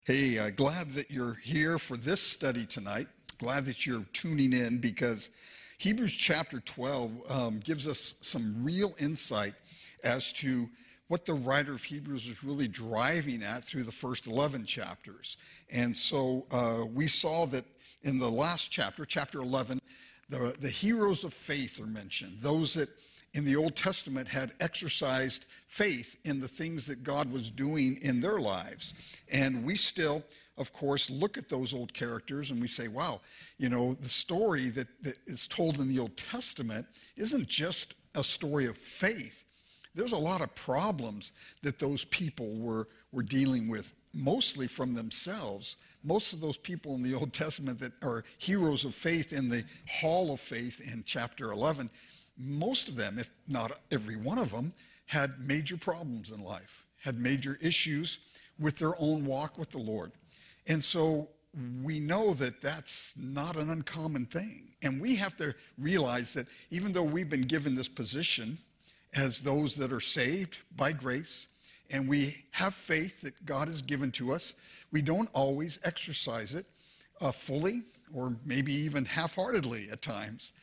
Hey, glad that you're here for this study tonight. Glad that you're tuning in because Hebrews chapter 12 gives us some real insight as to what the writer of Hebrews is really driving at through the first 11 chapters. And so we saw that in the last chapter, chapter 11, the heroes of faith are mentioned, those that in the Old Testament had exercised faith in the things that God was doing in their lives. And we still, of course, look at those old characters and we say, wow, you know, the story that is told in the Old Testament isn't just a story of faith. There's a lot of problems that those people were dealing with, mostly from themselves. Most of those people in the Old Testament that are heroes of faith in the hall of faith in chapter 11, most of them, if not every one of them, had major problems in life, had major issues with their own walk with the Lord. And so we know that that's not an uncommon thing. And we have to realize that even though we've been given this position as those that are saved by grace, and we have faith that God has given to us, we don't always exercise it fully or maybe even half-heartedly at times.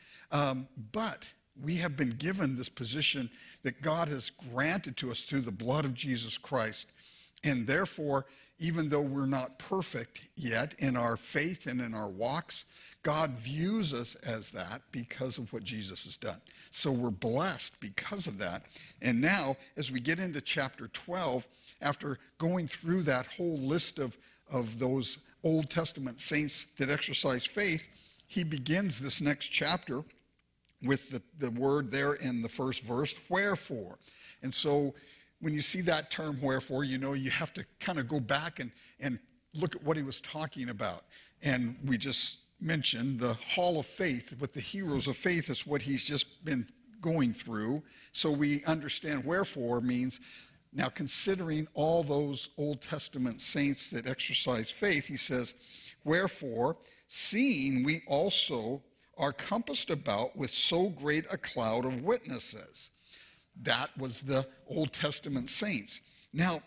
But we have been given this position that God has granted to us through the blood of Jesus Christ. And therefore, even though we're not perfect yet in our faith and in our walks, God views us as that because of what Jesus has done. So we're blessed because of that. And now, as we get into chapter 12, after going through that whole list of those Old Testament saints that exercise faith, he begins this next chapter with the word there in the first verse, wherefore. And so when you see that term, wherefore, you know you have to kind of go back and look at what he was talking about. And we just mentioned the hall of faith with the heroes of faith is what he's just been going through. So we understand wherefore means, now considering all those Old Testament saints that exercise faith, he says, wherefore, seeing we also are compassed about with so great a cloud of witnesses. That was the Old Testament saints. Now,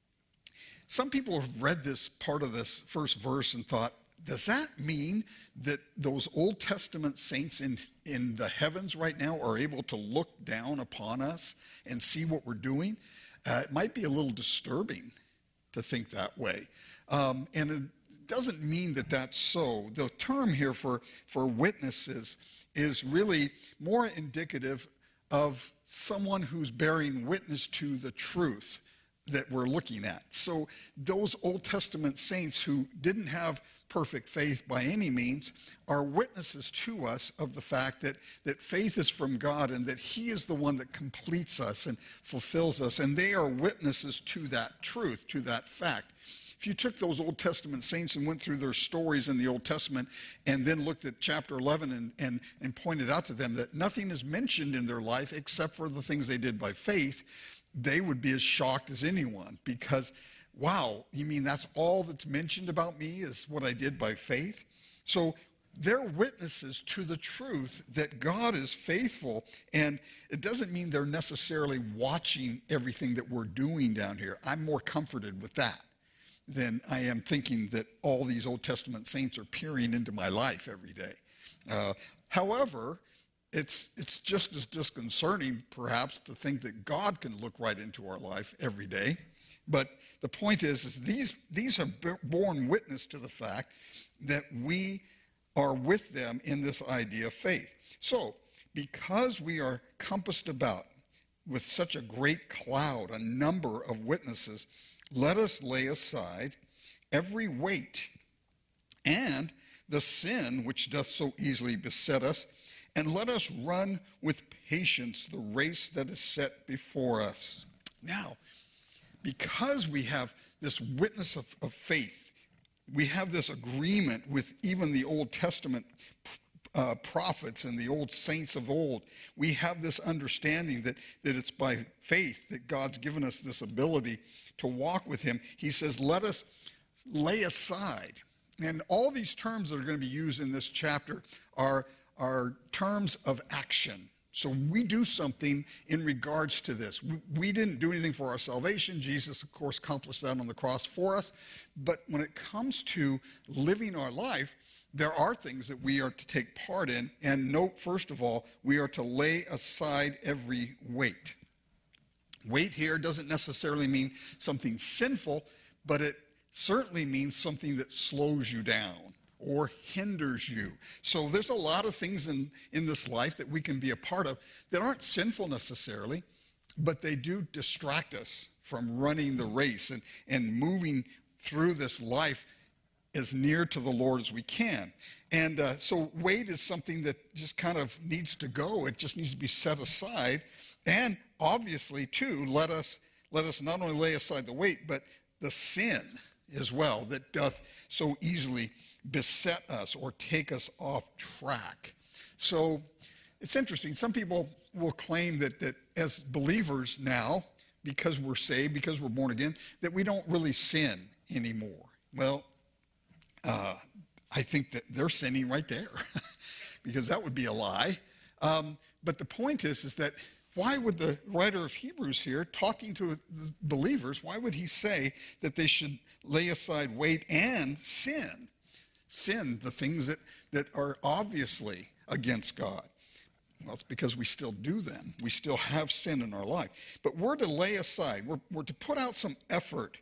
some people have read this part of this first verse and thought, does that mean that those Old Testament saints in the heavens right now are able to look down upon us and see what we're doing? It might be a little disturbing to think that way. And it doesn't mean that that's so. The term here for witnesses is really more indicative of someone who's bearing witness to the truth that we're looking at. So those Old Testament saints who didn't have perfect faith by any means are witnesses to us of the fact that faith is from God and that he is the one that completes us and fulfills us. And they are witnesses to that truth, to that fact. If you took those Old Testament saints and went through their stories in the Old Testament and then looked at chapter 11 and pointed out to them that nothing is mentioned in their life except for the things they did by faith, they would be as shocked as anyone because, wow, you mean that's all that's mentioned about me is what I did by faith? So they're witnesses to the truth that God is faithful, and it doesn't mean they're necessarily watching everything that we're doing down here. I'm more comforted with that than I am thinking that all these Old Testament saints are peering into my life every day. However, it's just as disconcerting, perhaps, to think that God can look right into our life every day. But the point is these have borne witness to the fact that we are with them in this idea of faith. So, because we are compassed about with such a great cloud, a number of witnesses, let us lay aside every weight and the sin which doth so easily beset us, and let us run with patience the race that is set before us. Now, because we have this witness of faith, we have this agreement with even the Old Testament prophets and the old saints of old, we have this understanding that it's by faith that God's given us this ability to walk with him. He says, let us lay aside. And all these terms that are going to be used in this chapter are terms of action. So we do something in regards to this. We didn't do anything for our salvation. Jesus, of course, accomplished that on the cross for us. But when it comes to living our life, there are things that we are to take part in. And note, first of all, we are to lay aside every weight. Weight here doesn't necessarily mean something sinful, but it certainly means something that slows you down or hinders you. So there's a lot of things in this life that we can be a part of that aren't sinful necessarily, but they do distract us from running the race and moving through this life as near to the Lord as we can. And so weight is something that just kind of needs to go. It just needs to be set aside. And obviously, too, let us not only lay aside the weight, but the sin as well that doth so easily beset us or take us off track. So it's interesting. Some people will claim that as believers now, because we're saved, because we're born again, that we don't really sin anymore. Well, I think that they're sinning right there because that would be a lie. But the point is that why would the writer of Hebrews here, talking to believers, why would he say that they should lay aside weight and sin? Sin, the things that are obviously against God. Well, it's because we still do them. We still have sin in our life. But we're to lay aside. We're to put out some effort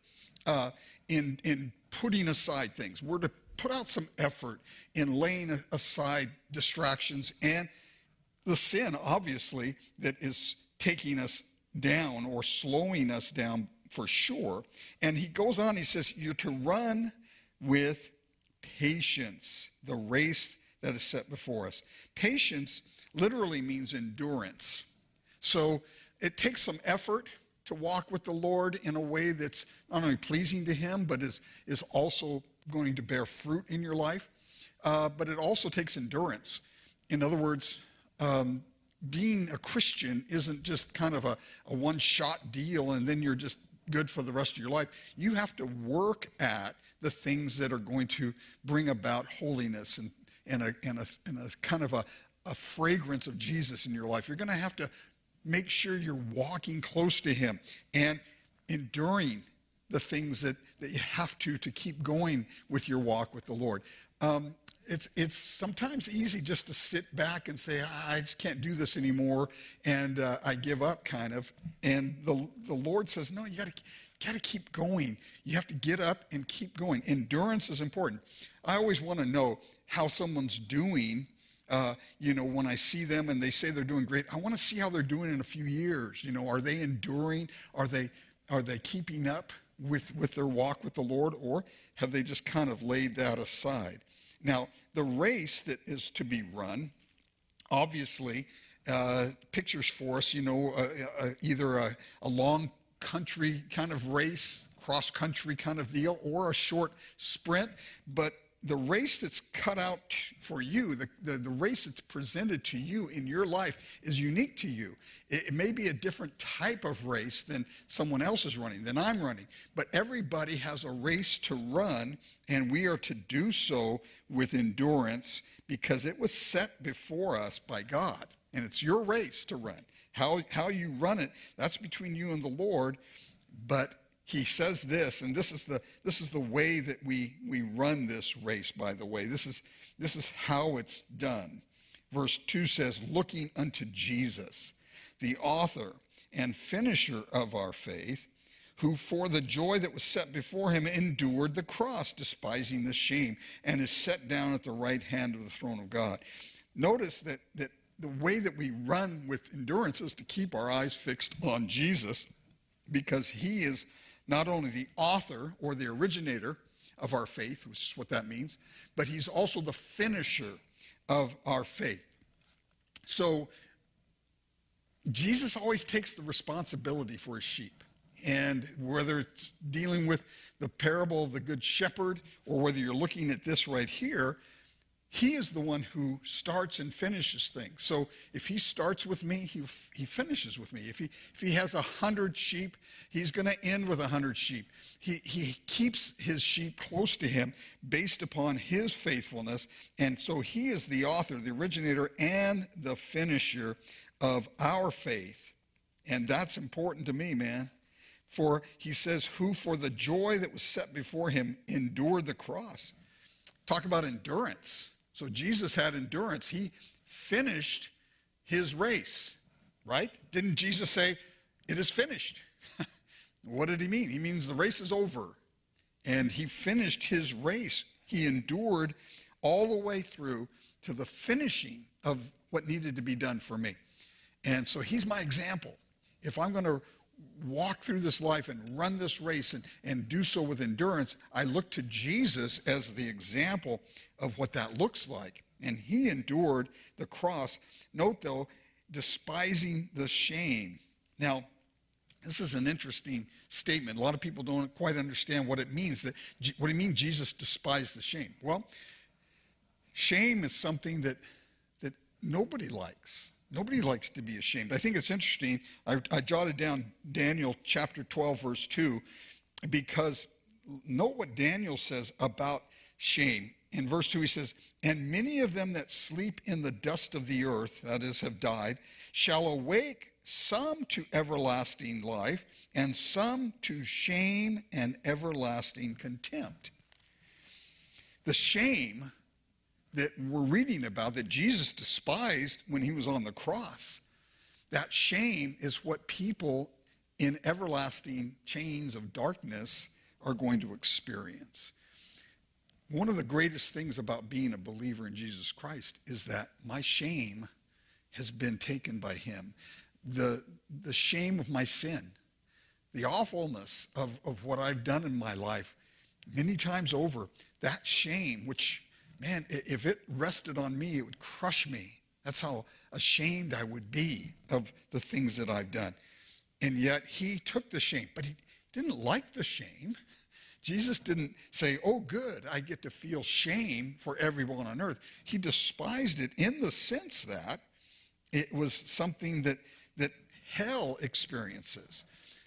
in putting aside things. We're to put out some effort in laying aside distractions and the sin, obviously, that is taking us down or slowing us down for sure. And he goes on, he says, you're to run with patience the race that is set before us. Patience literally means endurance. So it takes some effort to walk with the Lord in a way that's not only pleasing to him, but is also going to bear fruit in your life. But it also takes endurance. In other words, being a Christian isn't just kind of a one-shot deal and then you're just good for the rest of your life. You have to work at the things that are going to bring about holiness and a kind of a fragrance of Jesus in your life. You're going to have to make sure you're walking close to him and enduring the things that you have to keep going with your walk with the Lord. It's sometimes easy just to sit back and say, I just can't do this anymore, and I give up, kind of. And the Lord says, no, you got to keep going. You have to get up and keep going. Endurance is important. I always want to know how someone's doing. When I see them and they say they're doing great, I want to see how they're doing in a few years. Are they enduring? Are they keeping up with their walk with the Lord, or have they just kind of laid that aside? Now, the race that is to be run, obviously, pictures for us, either a long country kind of race, cross-country kind of deal, or a short sprint. But the race that's cut out for you, the race that's presented to you in your life is unique to you. It may be a different type of race than someone else is running, than I'm running. But everybody has a race to run, and we are to do so with endurance because it was set before us by God. And it's your race to run. How you run it, that's between you and the Lord. But he says this, and this is the way that we run this race, by the way. This is how it's done. Verse 2 says, looking unto Jesus, the author and finisher of our faith, who for the joy that was set before him endured the cross, despising the shame, and is set down at the right hand of the throne of God. Notice that the way that we run with endurance is to keep our eyes fixed on Jesus, because he is not only the author or the originator of our faith, which is what that means, but he's also the finisher of our faith. So Jesus always takes the responsibility for his sheep. And whether it's dealing with the parable of the Good Shepherd or whether you're looking at this right here, he is the one who starts and finishes things. So if he starts with me, he finishes with me. If he has 100 sheep, he's going to end with 100 sheep. He keeps his sheep close to him based upon his faithfulness. And so he is the author, the originator, and the finisher of our faith. And that's important to me, man. For he says, who for the joy that was set before him endured the cross. Talk about endurance. So Jesus had endurance. He finished his race, right? Didn't Jesus say, it is finished? What did he mean? He means the race is over. And he finished his race. He endured all the way through to the finishing of what needed to be done for me. And so he's my example. If I'm going to walk through this life and run this race and do so with endurance, I look to Jesus as the example of what that looks like. And he endured the cross. Note, though, despising the shame. Now, this is an interesting statement. A lot of people don't quite understand what it means. What do you mean Jesus despised the shame? Well, shame is something that nobody likes. Nobody likes to be ashamed. I think it's interesting. I jotted down Daniel chapter 12, verse 2, because note what Daniel says about shame. In verse 2, he says, and many of them that sleep in the dust of the earth, that is, have died, shall awake, some to everlasting life, and some to shame and everlasting contempt. The shame that we're reading about, that Jesus despised when he was on the cross, that shame is what people in everlasting chains of darkness are going to experience. One of the greatest things about being a believer in Jesus Christ is that my shame has been taken by him. The shame of my sin, the awfulness of what I've done in my life, many times over, that shame, which, man, if it rested on me, it would crush me. That's how ashamed I would be of the things that I've done. And yet he took the shame, but he didn't like the shame. Jesus didn't say, oh, good, I get to feel shame for everyone on earth. He despised it in the sense that it was something that hell experiences.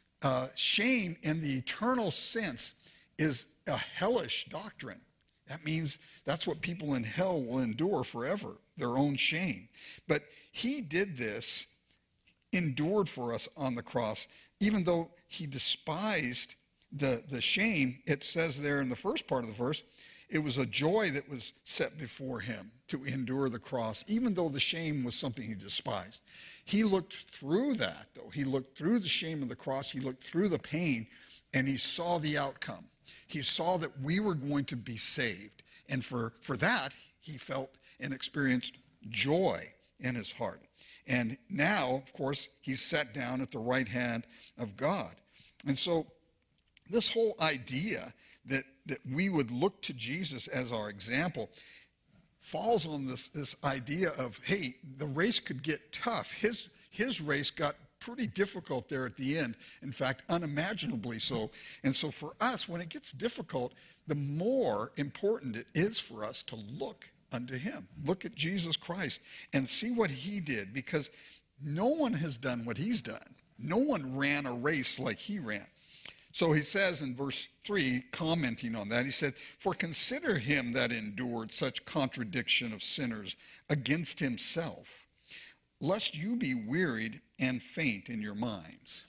Shame in the eternal sense is a hellish doctrine. That means that's what people in hell will endure forever, their own shame. But he did this, endured for us on the cross, even though he despised the shame. It says there in the first part of the verse, it was a joy that was set before him to endure the cross, even though the shame was something he despised. He looked through that, though. He looked through the shame of the cross. He looked through the pain, and he saw the outcome. He saw that we were going to be saved. And for that, he felt and experienced joy in his heart. And now, of course, he's sat down at the right hand of God. And so this whole idea that we would look to Jesus as our example falls on this idea of, hey, the race could get tough. His race got pretty difficult there at the end. In fact, unimaginably so. And so for us, when it gets difficult, the more important it is for us to look unto him. Look at Jesus Christ and see what he did, because no one has done what he's done. No one ran a race like he ran. So he says in verse 3, commenting on that, he said, for consider him that endured such contradiction of sinners against himself, lest you be wearied and faint in your minds.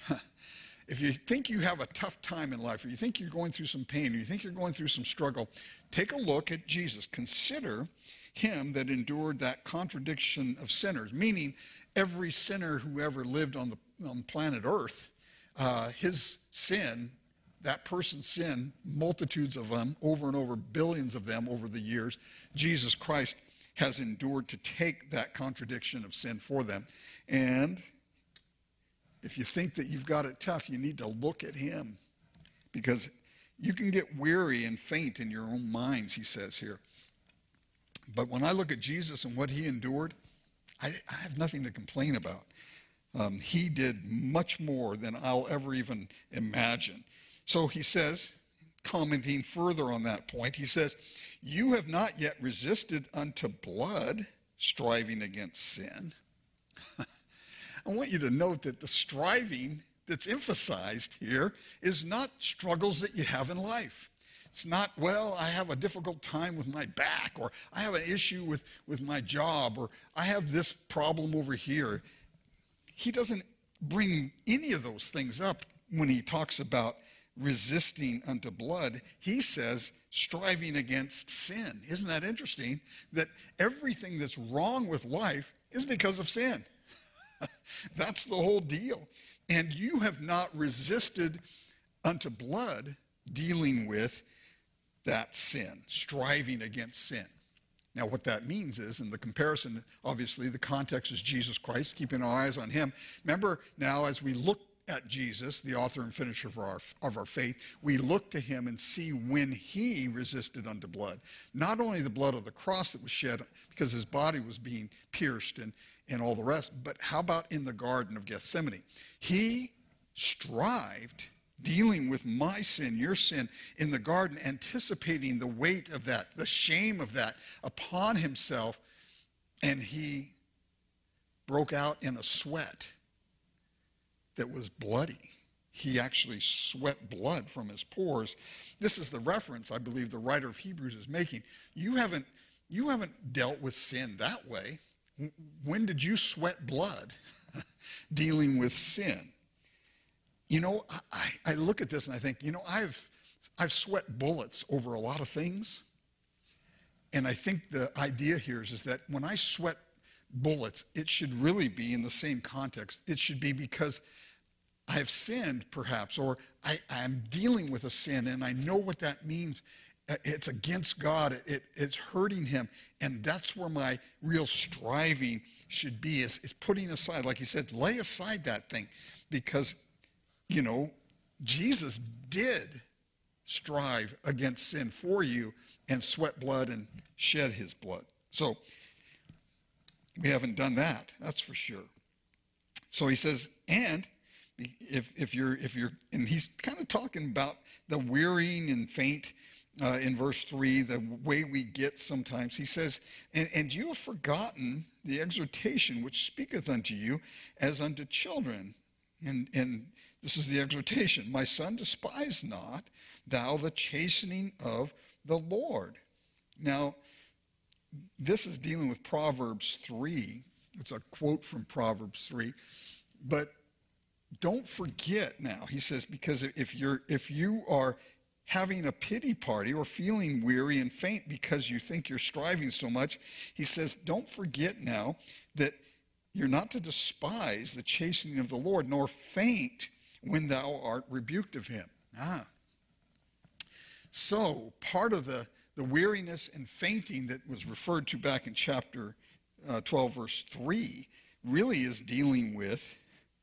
If you think you have a tough time in life, or you think you're going through some pain, or you think you're going through some struggle, take a look at Jesus. Consider him that endured that contradiction of sinners, meaning every sinner who ever lived on planet Earth, his sin, that person's sin, multitudes of them, over and over, billions of them over the years, Jesus Christ has endured to take that contradiction of sin for them. And if you think that you've got it tough, you need to look at him, because you can get weary and faint in your own minds, he says here. But when I look at Jesus and what he endured, I have nothing to complain about. He did much more than I'll ever even imagine. So he says, commenting further on that point, he says, you have not yet resisted unto blood, striving against sin. I want you to note that the striving that's emphasized here is not struggles that you have in life. It's not, well, I have a difficult time with my back, or I have an issue with my job, or I have this problem over here. He doesn't bring any of those things up when he talks about resisting unto blood. He says striving against sin. Isn't that interesting? That everything that's wrong with life is because of sin. That's the whole deal. And you have not resisted unto blood, dealing with that sin, striving against sin. Now, what that means is, in the comparison, obviously, the context is Jesus Christ, keeping our eyes on him. Remember, now, as we look at Jesus, the author and finisher of our faith, we look to him and see when he resisted unto blood. Not only the blood of the cross that was shed because his body was being pierced and all the rest, but how about in the Garden of Gethsemane? He strived, dealing with my sin, your sin, in the garden, anticipating the weight of that, the shame of that upon himself, and he broke out in a sweat that was bloody. He actually sweat blood from his pores. This is the reference I believe the writer of Hebrews is making. You haven't dealt with sin that way. When did you sweat blood dealing with sin? You know, I look at this and I think, you know, I've sweat bullets over a lot of things. And I think the idea here is that when I sweat bullets, it should really be in the same context. It should be because I have sinned, perhaps, or I'm dealing with a sin and I know what that means. It's against God. It's hurting him. And that's where my real striving should be, is putting aside, like he said, lay aside that thing. Because, you know, Jesus did strive against sin for you and sweat blood and shed his blood. So we haven't done that, that's for sure. So he says, and if you're, and he's kind of talking about the wearying and faint in verse 3, the way we get sometimes. He says, and you have forgotten the exhortation which speaketh unto you as unto children. And this is the exhortation. My son, despise not thou the chastening of the Lord. Now, this is dealing with Proverbs 3. It's a quote from Proverbs 3. But don't forget now, he says, because if you are having a pity party or feeling weary and faint because you think you're striving so much, he says, don't forget now that you're not to despise the chastening of the Lord, nor faint when thou art rebuked of him. So part of the weariness and fainting that was referred to back in chapter 12, verse 3, really is dealing with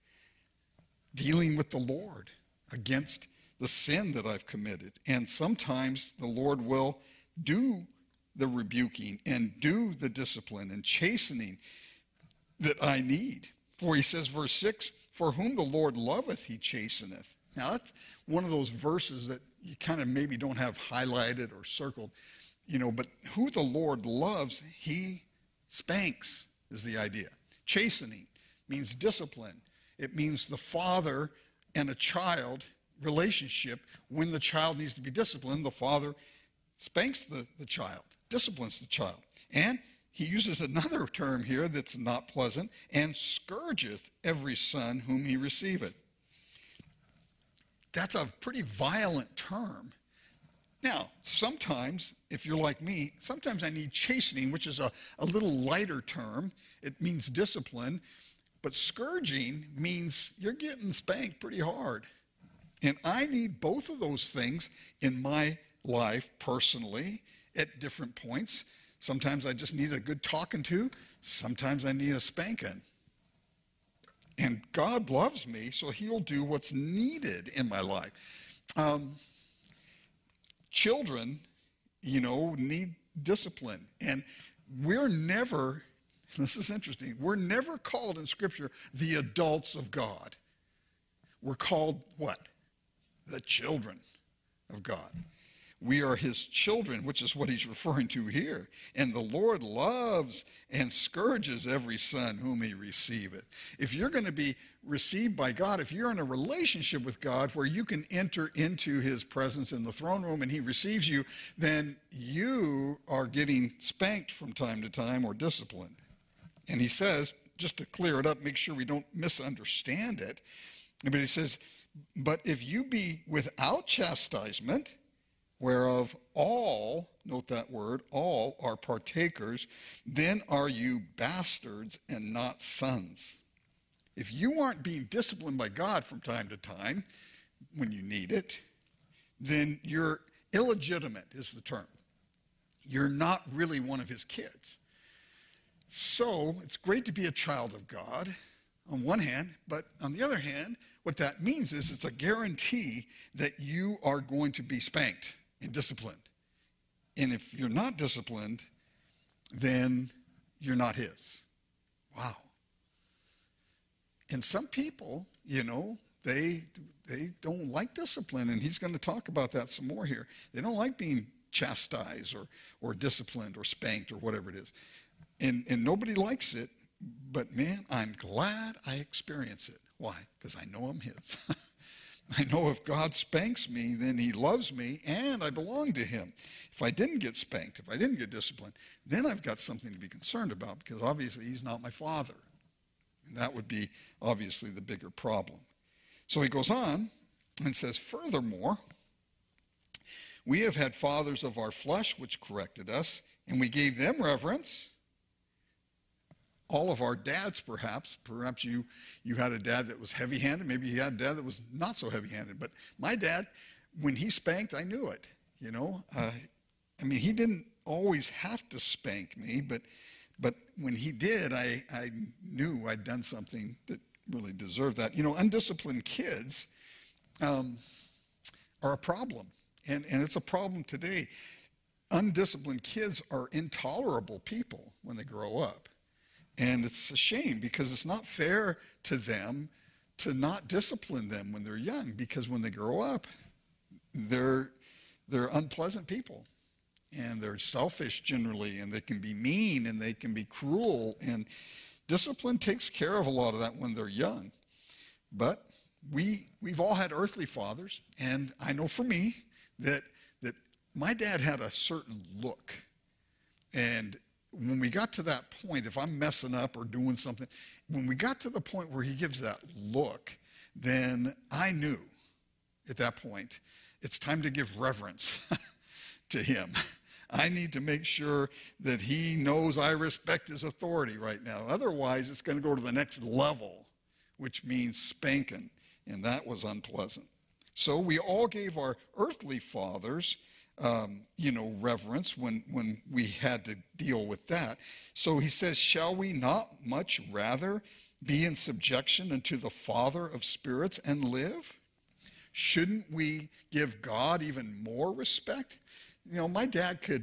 the Lord against the sin that I've committed. And sometimes the Lord will do the rebuking and do the discipline and chastening that I need. For he says, verse 6, for whom the Lord loveth, he chasteneth. Now that's one of those verses that you kind of maybe don't have highlighted or circled, you know, but who the Lord loves, he spanks is the idea. Chastening means discipline. It means the father and a child relationship. When the child needs to be disciplined, the father spanks the child, disciplines the child. And he uses another term here that's not pleasant, and scourgeth every son whom he receiveth. That's a pretty violent term. Now, sometimes, if you're like me, sometimes I need chastening, which is a little lighter term. It means discipline. But scourging means you're getting spanked pretty hard. And I need both of those things in my life personally at different points. Sometimes I just need a good talking to. Sometimes I need a spanking. And God loves me, so he'll do what's needed in my life. Children, you know, need discipline. And we're never, this is interesting, we're never called in Scripture the adults of God. We're called what? The children of God. we are his children, which is what he's referring to here. And the Lord loves and scourges every son whom he receiveth. If you're going to be received by God, if you're in a relationship with God where you can enter into his presence in the throne room and he receives you, then you are getting spanked from time to time or disciplined. And he says, just to clear it up, make sure we don't misunderstand it, but he says, but if you be without chastisement, whereof all, note that word, all are partakers, then are you bastards and not sons. If you aren't being disciplined by God from time to time, when you need it, then you're illegitimate is the term. You're not really one of his kids. So it's great to be a child of God on one hand, but on the other hand, what that means is it's a guarantee that you are going to be spanked and disciplined. And if you're not disciplined, then you're not his. Wow. And some people, they don't like discipline, and he's going to talk about that some more here. They don't like being chastised or disciplined or spanked or whatever it is. And nobody likes it, but man, I'm glad I experience it. Why? Because I know I'm his. I know if God spanks me, then he loves me and I belong to him. If I didn't get spanked, if I didn't get disciplined, then I've got something to be concerned about because obviously he's not my father. And that would be obviously the bigger problem. So he goes on and says, furthermore, we have had fathers of our flesh which corrected us, and we gave them reverence. All of our dads, perhaps you had a dad that was heavy-handed. Maybe you had a dad that was not so heavy-handed. But my dad, when he spanked, I knew it. He didn't always have to spank me, but when he did, I knew I'd done something that really deserved that. Undisciplined kids are a problem, and it's a problem today. Undisciplined kids are intolerable people when they grow up. And it's a shame because it's not fair to them to not discipline them when they're young, because when they grow up, they're unpleasant people. And they're selfish generally, and they can be mean, and they can be cruel. And discipline takes care of a lot of that when they're young. But we've all had earthly fathers, and I know for me that my dad had a certain look. And when we got to that point, if I'm messing up or doing something, when we got to the point where he gives that look, then I knew at that point, it's time to give reverence to him. I need to make sure that he knows I respect his authority right now. Otherwise, it's going to go to the next level, which means spanking, and that was unpleasant. So we all gave our earthly fathers reverence when we had to deal with that. So he says, shall we not much rather be in subjection unto the Father of spirits and live? Shouldn't we give God even more respect? My dad could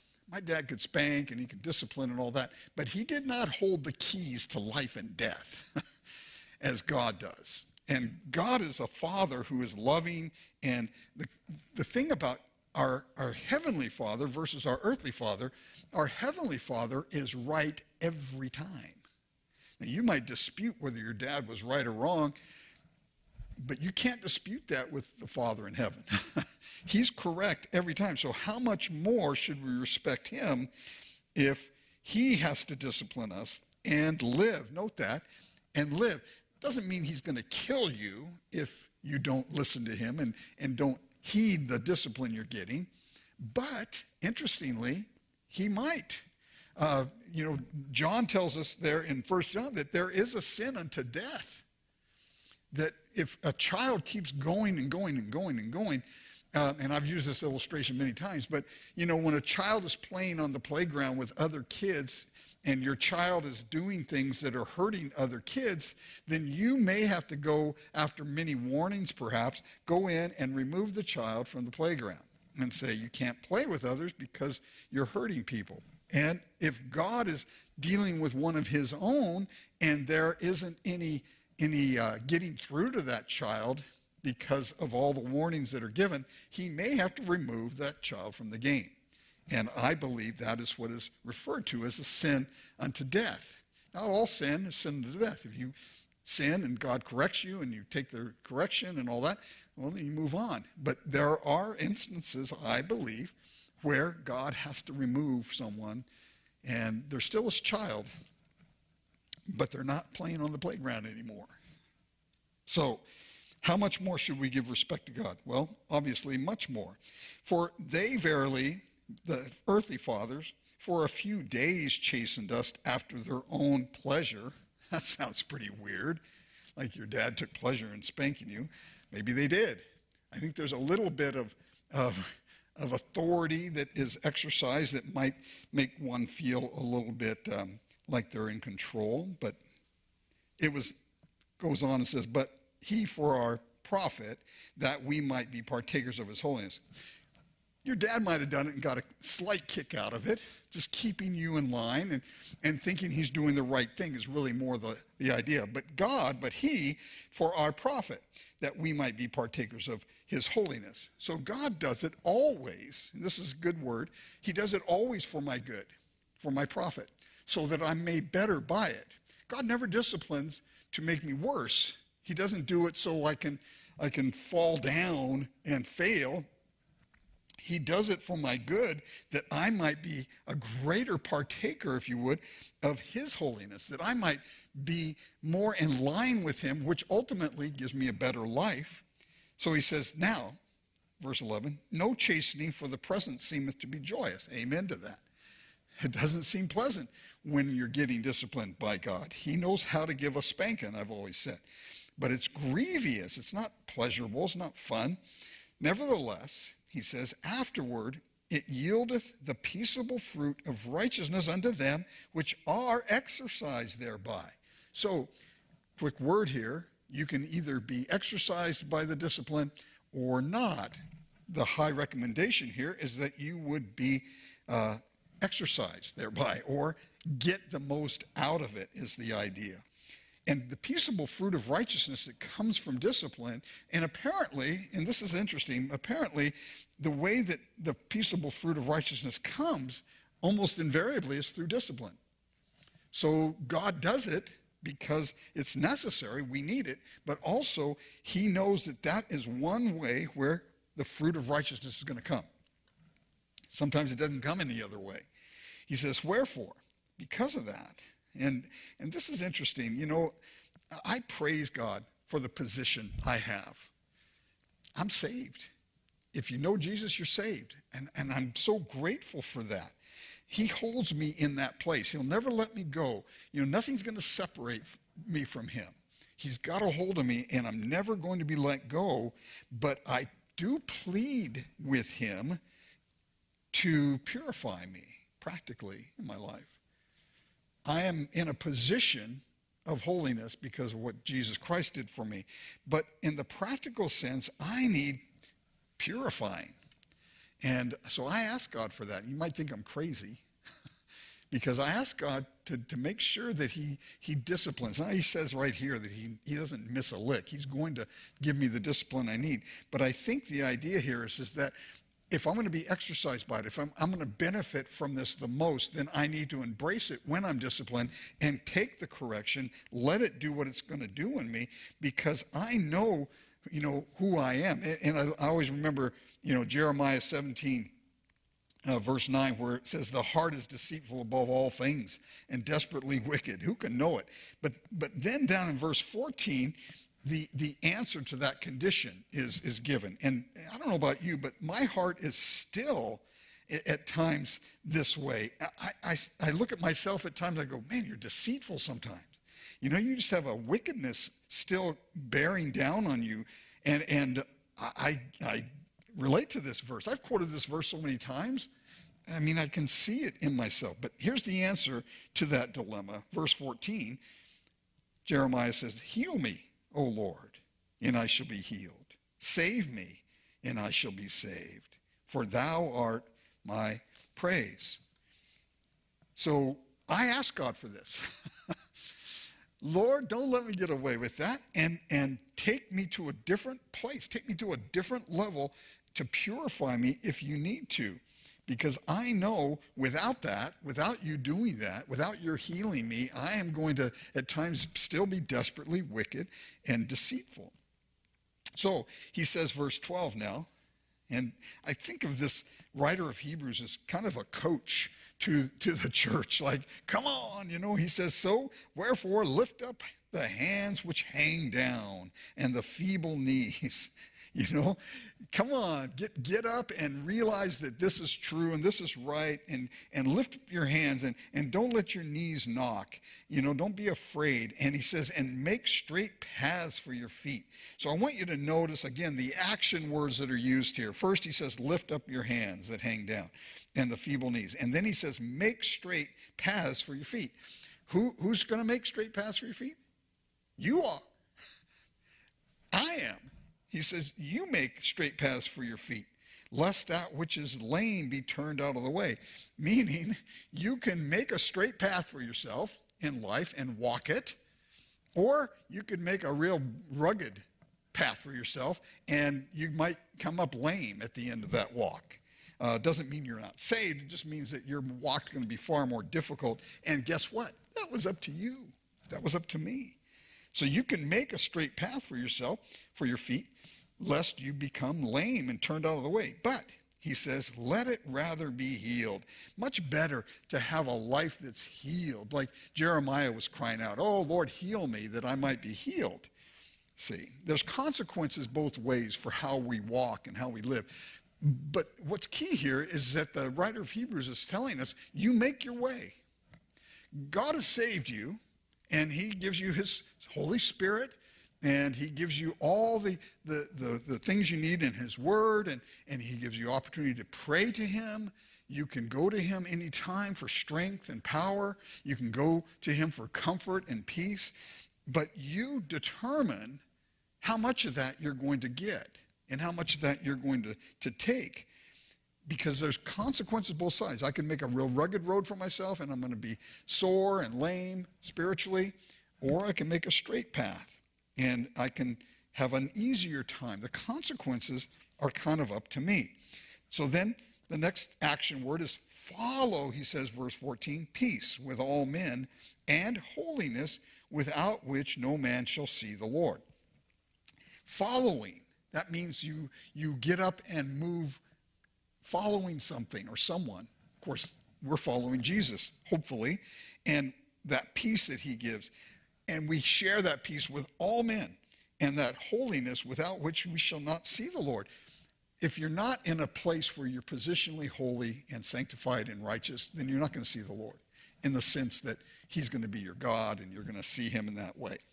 spank and he could discipline and all that, but he did not hold the keys to life and death as God does. And God is a father who is loving, and the thing about our heavenly Father versus our earthly father, our heavenly Father is right every time. Now, you might dispute whether your dad was right or wrong, but you can't dispute that with the Father in heaven. He's correct every time. So how much more should we respect him if he has to discipline us and live? Note that, and live. Doesn't mean he's going to kill you if you don't listen to him and don't heed the discipline you're getting. But interestingly, he might. John tells us there in 1 John that there is a sin unto death. That if a child keeps going and going and going and going, and I've used this illustration many times, but when a child is playing on the playground with other kids and your child is doing things that are hurting other kids, then you may have to go, after many warnings perhaps, go in and remove the child from the playground and say you can't play with others because you're hurting people. And if God is dealing with one of his own and there isn't any getting through to that child because of all the warnings that are given, he may have to remove that child from the game. And I believe that is what is referred to as a sin unto death. Now, all sin is sin unto death. If you sin and God corrects you and you take the correction and all that, well, then you move on. But there are instances, I believe, where God has to remove someone and they're still his child, but they're not playing on the playground anymore. So, how much more should we give respect to God? Well, obviously, much more. For they verily, the earthly fathers, for a few days chastened us after their own pleasure. That sounds pretty weird, like your dad took pleasure in spanking you. Maybe they did. I think there's a little bit of authority that is exercised that might make one feel a little bit like they're in control. But it goes on and says, but he for our profit, that we might be partakers of his holiness. Your dad might have done it and got a slight kick out of it, just keeping you in line and thinking he's doing the right thing is really more the idea. But he for our profit, that we might be partakers of his holiness. So God does it always, and this is a good word, he does it always for my good, for my profit, so that I'm made better by it. God never disciplines to make me worse. He doesn't do it so I can fall down and fail. He does it for my good, that I might be a greater partaker, if you would, of his holiness, that I might be more in line with him, which ultimately gives me a better life. So he says, now, verse 11, no chastening for the present seemeth to be joyous. Amen to that. It doesn't seem pleasant when you're getting disciplined by God. He knows how to give a spanking, I've always said. But it's grievous. It's not pleasurable. It's not fun. Nevertheless, he says, afterward it yieldeth the peaceable fruit of righteousness unto them which are exercised thereby. So, quick word here, you can either be exercised by the discipline or not. The high recommendation here is that you would be exercised thereby, or get the most out of it is the idea. And the peaceable fruit of righteousness that comes from discipline, and apparently, and this is interesting, apparently the way that the peaceable fruit of righteousness comes almost invariably is through discipline. So God does it because it's necessary, we need it, but also he knows that that is one way where the fruit of righteousness is going to come. Sometimes it doesn't come any other way. He says, wherefore, because of that, and this is interesting, you know, I praise God for the position I have. I'm saved. If you know Jesus, you're saved. And I'm so grateful for that. He holds me in that place. He'll never let me go. You know, nothing's going to separate me from him. He's got a hold of me, and I'm never going to be let go. But I do plead with him to purify me practically in my life. I am in a position of holiness because of what Jesus Christ did for me. But in the practical sense, I need purifying. And so I ask God for that. You might think I'm crazy because I ask God to make sure that he disciplines. Now he says right here that he doesn't miss a lick. He's going to give me the discipline I need. But I think the idea here is that if I'm going to be exercised by it, if I'm going to benefit from this the most, then I need to embrace it when I'm disciplined and take the correction, let it do what it's going to do in me, because I know, you know, who I am. And I always remember, you know, Jeremiah 17, verse 9, where it says, the heart is deceitful above all things and desperately wicked. Who can know it? But then down in verse 14, the answer to that condition is given. And I don't know about you, but my heart is still at times this way. I look at myself at times, I go, man, you're deceitful sometimes. You know, you just have a wickedness still bearing down on you. And I relate to this verse. I've quoted this verse so many times. I mean, I can see it in myself. But here's the answer to that dilemma. Verse 14, Jeremiah says, heal me, O Lord, and I shall be healed. Save me, and I shall be saved, for thou art my praise. So I ask God for this. Lord, don't let me get away with that, and take me to a different place. Take me to a different level to purify me if you need to. Because I know without that, without you doing that, without your healing me, I am going to at times still be desperately wicked and deceitful. So he says, verse 12 now, and I think of this writer of Hebrews as kind of a coach to the church. Like, come on, he says, so wherefore lift up the hands which hang down and the feeble knees. Come on, get up and realize that this is true and this is right, and lift up your hands and don't let your knees knock. Don't be afraid. And he says, and make straight paths for your feet. So I want you to notice again the action words that are used here. First he says, lift up your hands that hang down and the feeble knees. And then he says, make straight paths for your feet. Who's going to make straight paths for your feet? You are. I am. He says, you make straight paths for your feet, lest that which is lame be turned out of the way. Meaning, you can make a straight path for yourself in life and walk it, or you could make a real rugged path for yourself, and you might come up lame at the end of that walk. Doesn't mean you're not saved. It just means that your walk's going to be far more difficult. And guess what? That was up to you. That was up to me. So you can make a straight path for yourself, for your feet, lest you become lame and turned out of the way. But he says, let it rather be healed. Much better to have a life that's healed. Like Jeremiah was crying out, oh, Lord, heal me that I might be healed. See, there's consequences both ways for how we walk and how we live. But what's key here is that the writer of Hebrews is telling us, you make your way. God has saved you, and he gives you his Holy Spirit, and he gives you all the things you need in his word, and he gives you opportunity to pray to him. You can go to him anytime for strength and power. You can go to him for comfort and peace. But you determine how much of that you're going to get and how much of that you're going to take. Because there's consequences both sides. I can make a real rugged road for myself, and I'm going to be sore and lame spiritually, or I can make a straight path, and I can have an easier time. The consequences are kind of up to me. So then the next action word is follow, he says, verse 14, peace with all men and holiness, without which no man shall see the Lord. Following, that means you get up and move following something or someone. Of course, we're following Jesus, hopefully, and that peace that he gives. And we share that peace with all men, and that holiness without which we shall not see the Lord. If you're not in a place where you're positionally holy and sanctified and righteous, then you're not going to see the Lord, in the sense that he's going to be your God and you're going to see him in that way.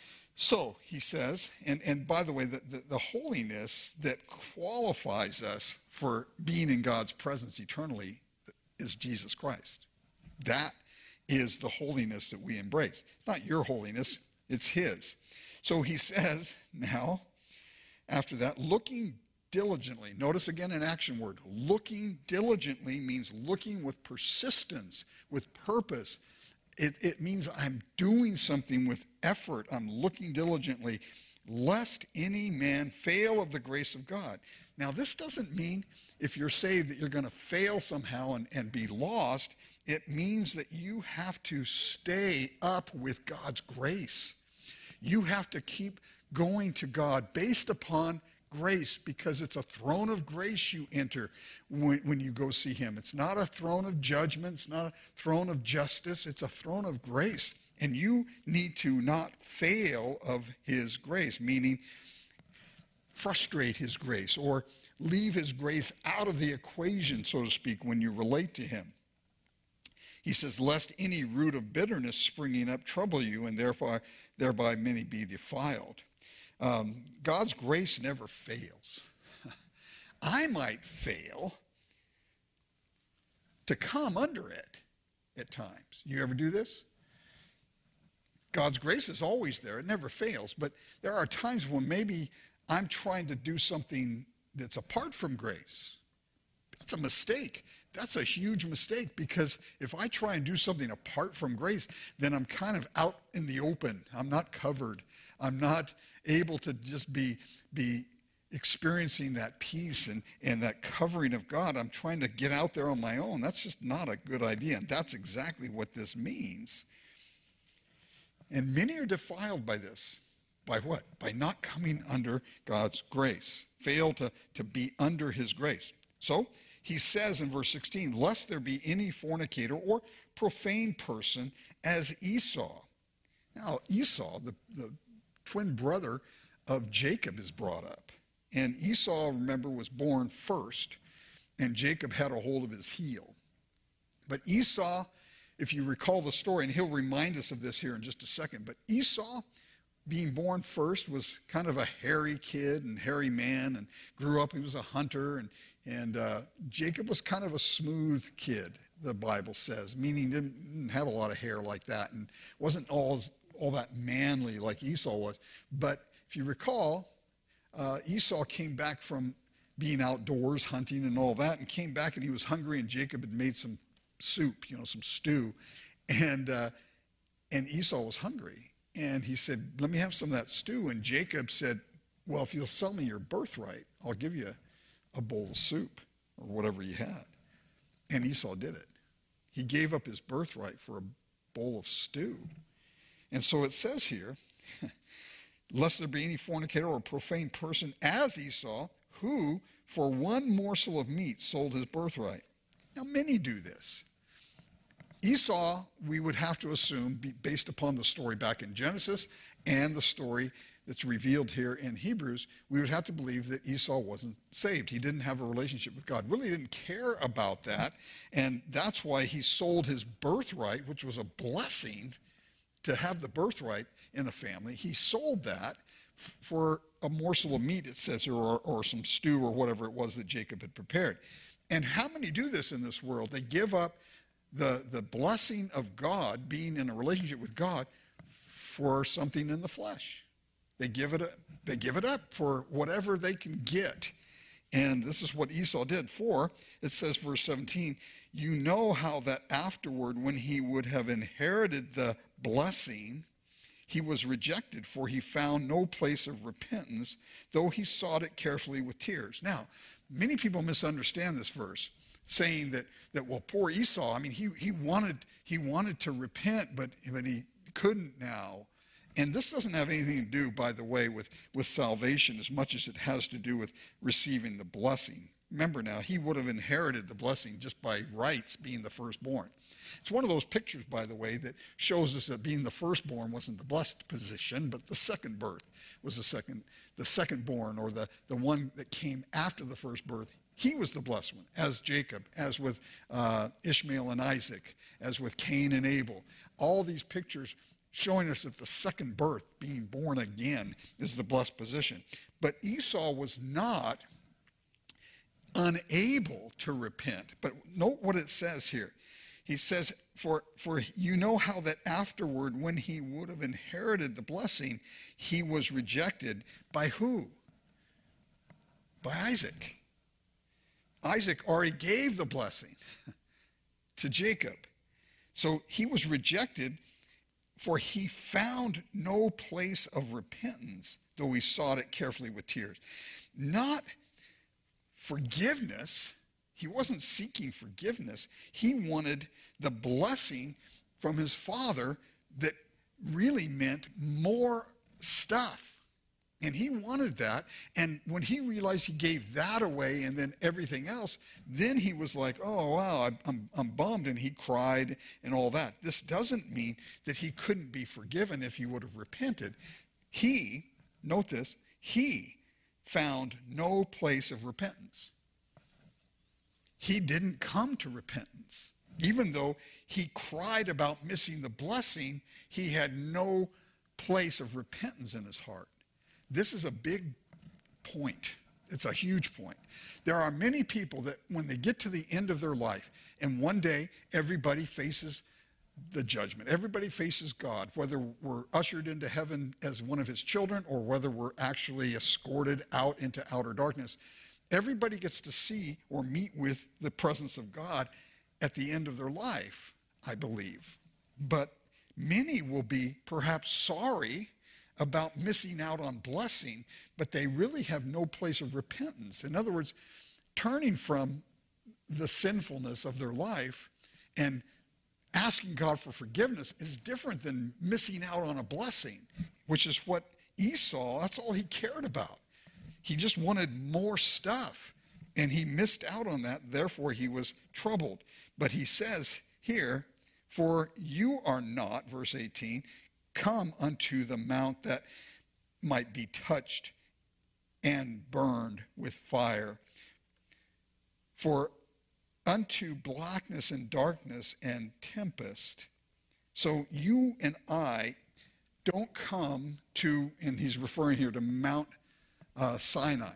So he says, and by the way, the holiness that qualifies us for being in God's presence eternally is Jesus Christ. That is the holiness that we embrace. It's not your holiness, it's his. So he says now, after that, looking diligently. Notice again an action word. Looking diligently means looking with persistence, with purpose. It means I'm doing something with effort. I'm looking diligently, lest any man fail of the grace of God. Now, this doesn't mean if you're saved that you're going to fail somehow and be lost. It means that you have to stay up with God's grace. You have to keep going to God based upon grace, because it's a throne of grace you enter when you go see him. It's not a throne of judgment. It's not a throne of justice. It's a throne of grace. And you need to not fail of his grace, meaning frustrate his grace or leave his grace out of the equation, so to speak, when you relate to him. He says, lest any root of bitterness springing up trouble you, and thereby many be defiled. God's grace never fails. I might fail to come under it at times. You ever do this? God's grace is always there. It never fails. But there are times when maybe I'm trying to do something that's apart from grace. It's a mistake. That's a huge mistake, because if I try and do something apart from grace, then I'm kind of out in the open. I'm not covered. I'm not able to just be experiencing that peace and that covering of God. I'm trying to get out there on my own. That's just not a good idea. And that's exactly what this means. And many are defiled by this. By what? By not coming under God's grace. Fail to be under his grace. So he says in verse 16, lest there be any fornicator or profane person as Esau. Now, Esau, the twin brother of Jacob, is brought up. And Esau, remember, was born first, and Jacob had a hold of his heel. But Esau, if you recall the story, and he'll remind us of this here in just a second, but Esau, being born first, was kind of a hairy kid and hairy man, and grew up, he was a hunter, and Jacob was kind of a smooth kid, the Bible says, meaning didn't have a lot of hair like that, and wasn't all that manly like Esau was. But if you recall, Esau came back from being outdoors, hunting and all that, and came back and he was hungry, and Jacob had made some soup, some stew, and Esau was hungry. And he said, let me have some of that stew. And Jacob said, well, if you'll sell me your birthright, I'll give you a bowl of soup or whatever you had. And Esau did it. He gave up his birthright for a bowl of stew. And so it says here, lest there be any fornicator or profane person as Esau, who for one morsel of meat sold his birthright. Now, many do this. Esau, we would have to assume, based upon the story back in Genesis and the story that's revealed here in Hebrews, we would have to believe that Esau wasn't saved. He didn't have a relationship with God, really didn't care about that, and that's why he sold his birthright, which was a blessing to have the birthright in a family. He sold that for a morsel of meat, it says here, or some stew or whatever it was that Jacob had prepared. And how many do this in this world? They give up the blessing of God, being in a relationship with God, for something in the flesh. They give it up for whatever they can get. And this is what Esau did. For, it says, verse 17, you know how that afterward, when he would have inherited the blessing, he was rejected, for he found no place of repentance, though he sought it carefully with tears. Now, many people misunderstand this verse, saying that well, poor Esau, I mean, he wanted to repent, but he couldn't now. And this doesn't have anything to do, by the way, with salvation as much as it has to do with receiving the blessing. Remember now, he would have inherited the blessing just by rights, being the firstborn. It's one of those pictures, by the way, that shows us that being the firstborn wasn't the blessed position, but the second birth was the secondborn, or the one that came after the first birth. He was the blessed one, as Jacob, as with Ishmael and Isaac, as with Cain and Abel. All these pictures showing us that the second birth, being born again, is the blessed position. But Esau was not unable to repent. But note what it says here. He says, for you know how that afterward, when he would have inherited the blessing, he was rejected by who? By Isaac. Isaac already gave the blessing to Jacob. So he was rejected, for he found no place of repentance, though he sought it carefully with tears. Not forgiveness. He wasn't seeking forgiveness. He wanted the blessing from his father that really meant more stuff. And he wanted that. And when he realized he gave that away and then everything else, then he was like, oh, wow, I'm bummed. And he cried and all that. This doesn't mean that he couldn't be forgiven if he would have repented. He, note this, he found no place of repentance. He didn't come to repentance. Even though he cried about missing the blessing, he had no place of repentance in his heart. This is a big point. It's a huge point. There are many people that when they get to the end of their life, and one day everybody faces the judgment. Everybody faces God, whether we're ushered into heaven as one of his children or whether we're actually escorted out into outer darkness. everybody gets to see or meet with the presence of God at the end of their life, I believe. But many will be perhaps sorry about missing out on blessing, but they really have no place of repentance. In other words, turning from the sinfulness of their life and asking God for forgiveness is different than missing out on a blessing, which is what Esau, that's all he cared about. He just wanted more stuff, and he missed out on that. Therefore, he was troubled. But he says here, for you are not, verse 18, come unto the mount that might be touched and burned with fire. For unto blackness and darkness and tempest. So you and I don't come to, and he's referring here to Mount Sinai.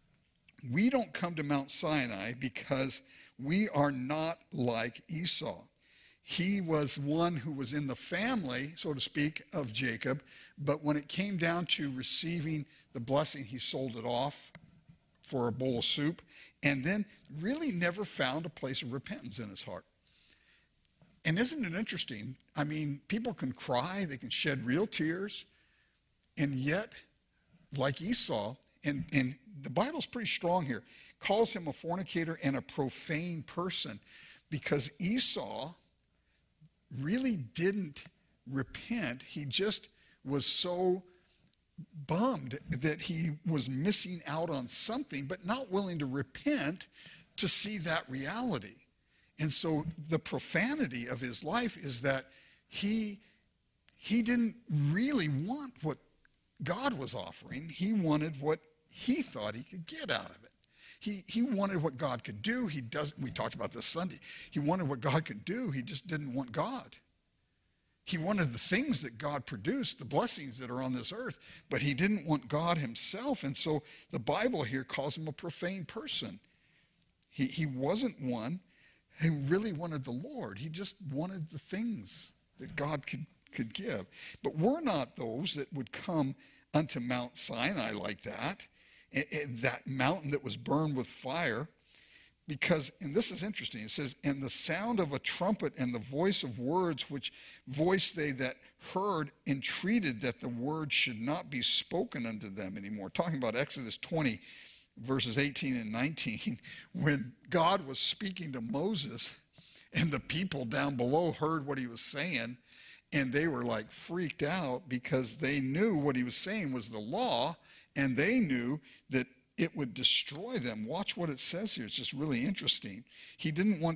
We don't come to Mount Sinai because we are not like Esau. He was one who was in the family, so to speak, of Jacob, but when it came down to receiving the blessing, he sold it off for a bowl of soup, and then really never found a place of repentance in his heart. And isn't it interesting? I mean, people can cry, they can shed real tears, and yet, like Esau, and the Bible's pretty strong here, calls him a fornicator and a profane person, because Esau really didn't repent. He just was so bummed that he was missing out on something, but not willing to repent to see that reality. And so the profanity of his life is that he didn't really want what God was offering. He wanted what he thought he could get out of it. He wanted what God could do. We talked about this Sunday. He wanted what God could do. He just didn't want God. He wanted the things that God produced, the blessings that are on this earth, but he didn't want God himself. And so the Bible here calls him a profane person. He wasn't one who really wanted the Lord. He just wanted the things that God could give. But we're not those that would come unto Mount Sinai like that mountain that was burned with fire. Because, and this is interesting, it says, and the sound of a trumpet and the voice of words, which voice they that heard entreated that the word should not be spoken unto them anymore. Talking about Exodus 20, verses 18 and 19, when God was speaking to Moses, and the people down below heard what he was saying, and they were like freaked out because they knew what he was saying was the law, and they knew that it would destroy them. Watch what it says here. It's just really interesting. They didn't want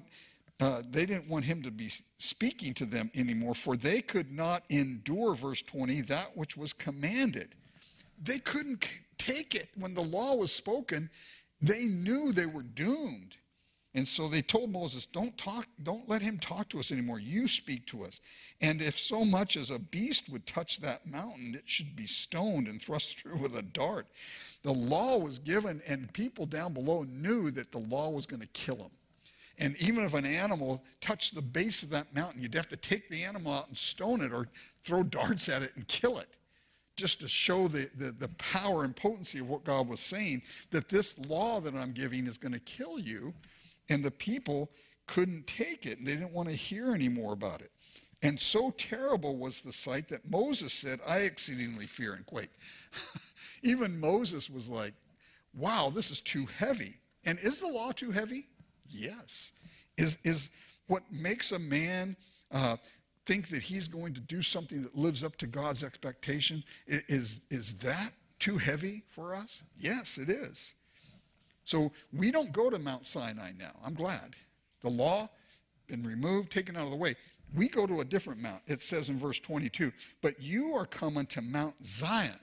him to be speaking to them anymore, for they could not endure, verse 20, that which was commanded. They couldn't take it. When the law was spoken, they knew they were doomed. And so they told Moses, don't let him talk to us anymore. You speak to us. And if so much as a beast would touch that mountain, it should be stoned and thrust through with a dart. The law was given, and people down below knew that the law was going to kill them. And even if an animal touched the base of that mountain, you'd have to take the animal out and stone it or throw darts at it and kill it, just to show the power and potency of what God was saying, that this law that I'm giving is going to kill you. And the people couldn't take it, and they didn't want to hear any more about it. And so terrible was the sight that Moses said, I exceedingly fear and quake. Even Moses was like, wow, this is too heavy. And is the law too heavy? Yes. Is what makes a man think that he's going to do something that lives up to God's expectation, is that too heavy for us? Yes, it is. So we don't go to Mount Sinai now. I'm glad. The law been removed, taken out of the way. We go to a different mount. It says in verse 22, but you are come unto Mount Zion,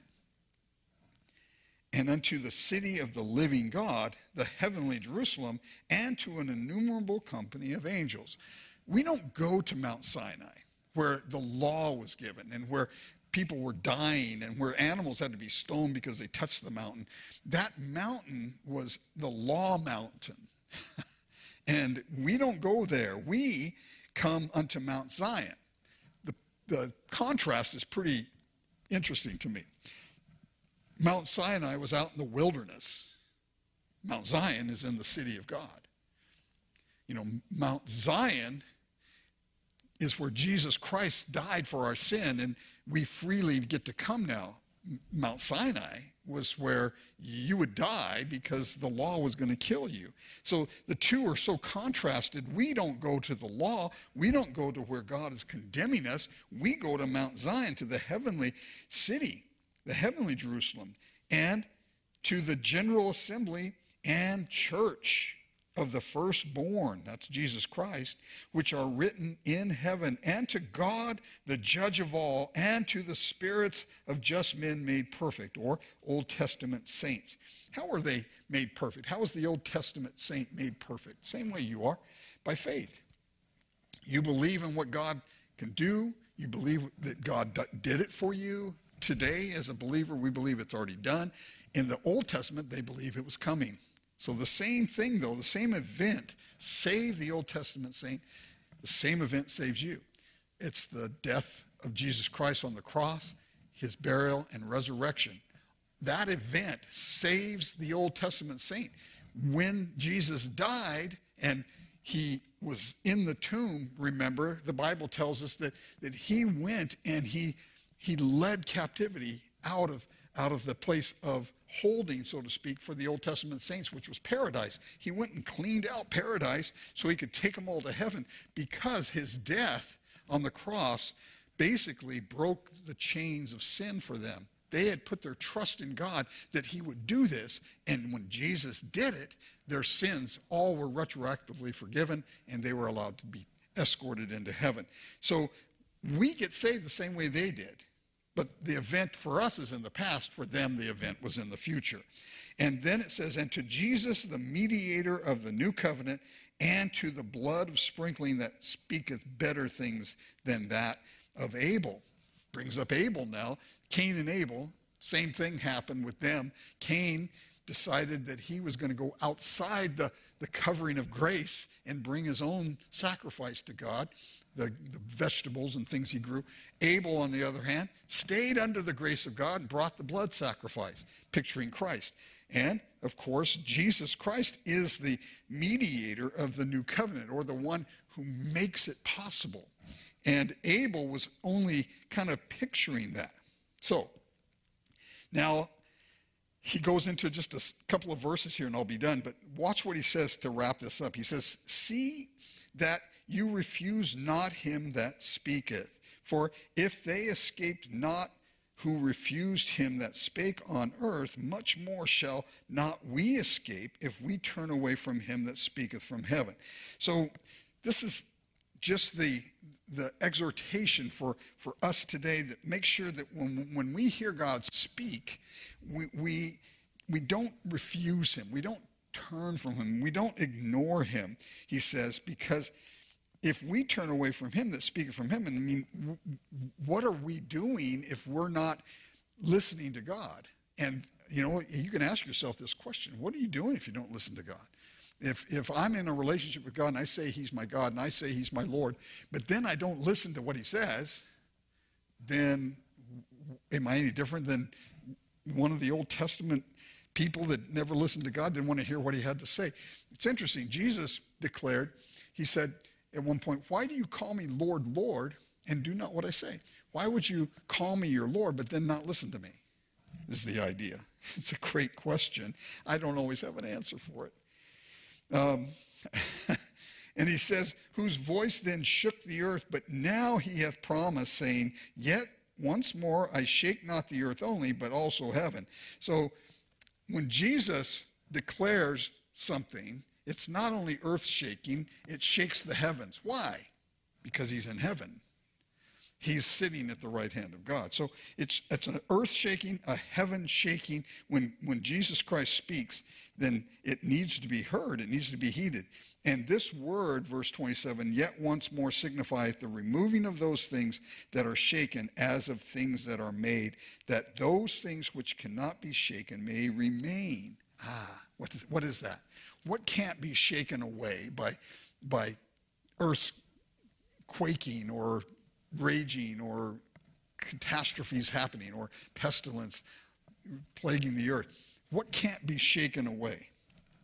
and unto the city of the living God, the heavenly Jerusalem, and to an innumerable company of angels. We don't go to Mount Sinai, where the law was given and where people were dying and where animals had to be stoned because they touched the mountain. That mountain was the law mountain. And we don't go there. We come unto Mount Zion. The contrast is pretty interesting to me. Mount Sinai was out in the wilderness. Mount Zion is in the city of God. You know, Mount Zion is where Jesus Christ died for our sin, and we freely get to come now. Mount Sinai was where you would die because the law was going to kill you. So the two are so contrasted. We don't go to the law. We don't go to where God is condemning us. We go to Mount Zion, to the heavenly city, the heavenly Jerusalem, and to the general assembly and church of the firstborn, that's Jesus Christ, which are written in heaven, and to God, the judge of all, and to the spirits of just men made perfect, or Old Testament saints. How are they made perfect? How is the Old Testament saint made perfect? Same way you are, by faith. You believe in what God can do. You believe that God did it for you. Today, as a believer, we believe it's already done. In the Old Testament, they believe it was coming. So the same thing, though, the same event saved the Old Testament saint. The same event saves you. It's the death of Jesus Christ on the cross, his burial and resurrection. That event saves the Old Testament saint. When Jesus died and he was in the tomb, remember, the Bible tells us that he went and he led captivity out of the place of holding, so to speak, for the Old Testament saints, which was paradise. He went and cleaned out paradise so he could take them all to heaven, because his death on the cross basically broke the chains of sin for them. They had put their trust in God that he would do this, and when Jesus did it, their sins all were retroactively forgiven, and they were allowed to be escorted into heaven. So we get saved the same way they did. But the event for us is in the past. For them, the event was in the future. And then it says, and to Jesus, the mediator of the new covenant, and to the blood of sprinkling that speaketh better things than that of Abel. Brings up Abel now. Cain and Abel, same thing happened with them. Cain decided that he was going to go outside the covering of grace and bring his own sacrifice to God. The vegetables and things he grew. Abel, on the other hand, stayed under the grace of God and brought the blood sacrifice, picturing Christ. And, of course, Jesus Christ is the mediator of the new covenant, or the one who makes it possible. And Abel was only kind of picturing that. So, now, he goes into just a couple of verses here and I'll be done, but watch what he says to wrap this up. He says, see that you refuse not him that speaketh. For if they escaped not who refused him that spake on earth, much more shall not we escape if we turn away from him that speaketh from heaven. So this is just the exhortation for us today, that make sure that when we hear God speak, we don't refuse him. We don't turn from him. We don't ignore him, he says, because if we turn away from him that speaketh from him, and I mean, what are we doing if we're not listening to God? And, you know, you can ask yourself this question. What are you doing if you don't listen to God? If I'm in a relationship with God and I say he's my God and I say he's my Lord, but then I don't listen to what he says, then am I any different than one of the Old Testament people that never listened to God, didn't want to hear what he had to say? It's interesting. Jesus declared, he said, at one point, why do you call me Lord, Lord, and do not what I say? Why would you call me your Lord, but then not listen to me, is the idea. It's a great question. I don't always have an answer for it. And he says, whose voice then shook the earth, but now he hath promised, saying, yet once more I shake not the earth only, but also heaven. So when Jesus declares something, it's not only earth shaking, it shakes the heavens. Why? Because he's in heaven. He's sitting at the right hand of God. So it's an earth shaking, a heaven shaking. When Jesus Christ speaks, then it needs to be heard. It needs to be heeded. And this word, verse 27, yet once more signifieth the removing of those things that are shaken as of things that are made, that those things which cannot be shaken may remain. What is that? What can't be shaken away by earth's quaking or raging or catastrophes happening or pestilence plaguing the earth? What can't be shaken away?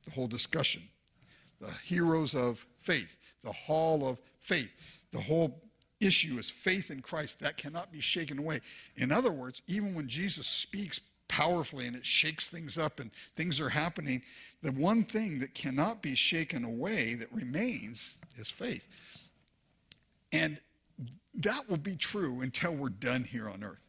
the whole discussion. The heroes of faith, the hall of faith. The whole issue is faith in Christ. That cannot be shaken away. In other words, even when Jesus speaks powerfully and it shakes things up and things are happening, the one thing that cannot be shaken away that remains is faith. And that will be true until we're done here on earth.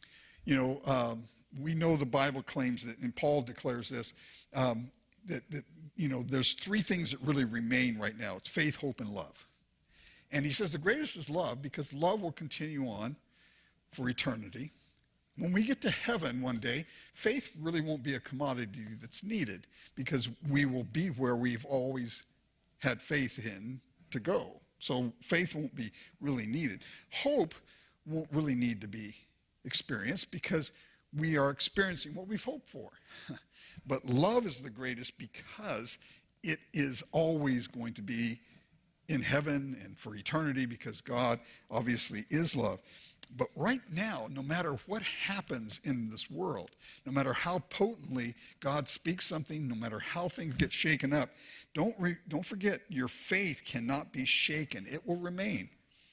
We know the Bible claims that, and Paul declares this, that there's three things that really remain right now. It's faith, hope, and love. And he says the greatest is love, because love will continue on for eternity. When we get to heaven one day, faith really won't be a commodity that's needed, because we will be where we've always had faith in to go. So faith won't be really needed. Hope won't really need to be experienced, because we are experiencing what we've hoped for. But love is the greatest, because it is always going to be in heaven and for eternity, because God obviously is love. But right now, no matter what happens in this world, no matter how potently God speaks something, no matter how things get shaken up, don't forget, your faith cannot be shaken. It will remain.